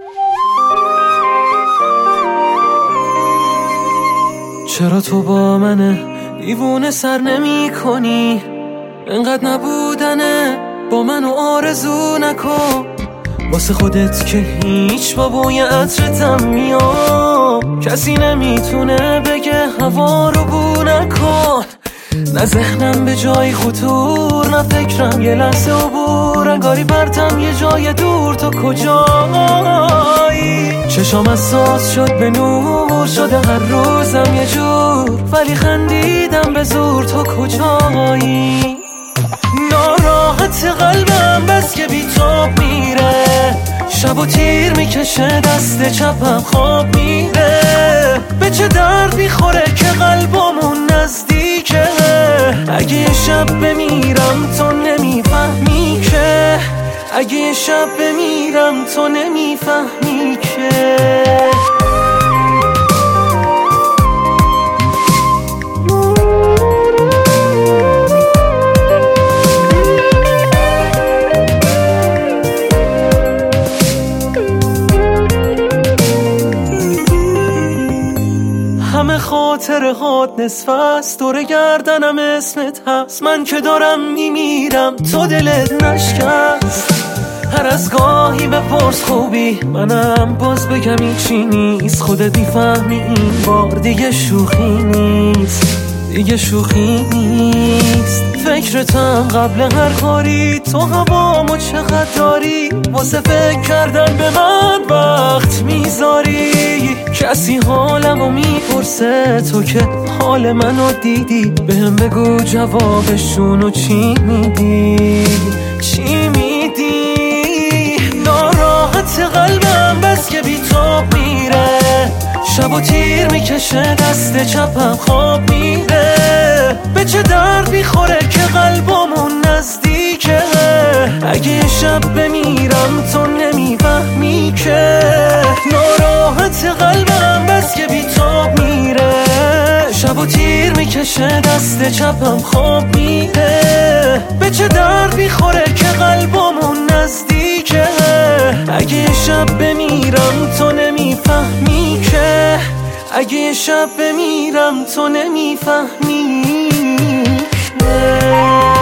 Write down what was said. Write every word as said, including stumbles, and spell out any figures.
چرا تو با منه دیوونه سر نمی کنی؟ انقدر نبودنه با منو آرزو نکن، واسه خودت که هیچ با بوی عطرتم میام. کسی نمیتونه بگه هوا رو بو نکن، نه ذهنم به جای خطور نه فکرم یه لحظه عبور، انگاری برتم یه جای دور. تو کجایی؟ چشام حساس شد به نور، شده هر روزم یه جور، ولی خندیدم به زور. تو کجایی؟ ناراحت قلبم بس که بی تو میره، شب و تیر میکشه دست چپم خواب میره. به چه درد میخوره که قلبمون نزدیکه، اگه یه شب بمیرم تو نمیفهمی که، اگه یه شب بمیرم تو نمیفهمی که. همه خاطره هات نصف است، دور گردنم اسمت هست. من که دارم میمیرم تو دلت نشکست. هر از گاهی بپرس خوبی، منم باز بگم هیچی نیست. خودت میفهمی این بار دیگه شوخی نیست، دیگه شوخی نیست. فکرتم قبل هر کاری، تو هوامو چقدر داری، واسه فکر کردن به من وقت میذاری. کسی حالمو میپرسه تو که حال منو دیدی، بهم بگو جوابشونو چی میدی، چی میدی؟ ناراحت قلبم بس که بی تو میره، شب و تیر میکشه دست چپم خواب میره. به چه درد میخوره که قلبمون نزدیکه، اگه یه شب بمیرم تو نمیفهمی که. ناراحت قلبم بس که بی تو میره، شب و تیر میکشه دست چپم خواب میره. به چه درد میخوره که قلبمون نزدیکه، اگه یه شب بمیرم تو نمیفهمی که، اگه یه شب بمیرم تو نمیفهمی که.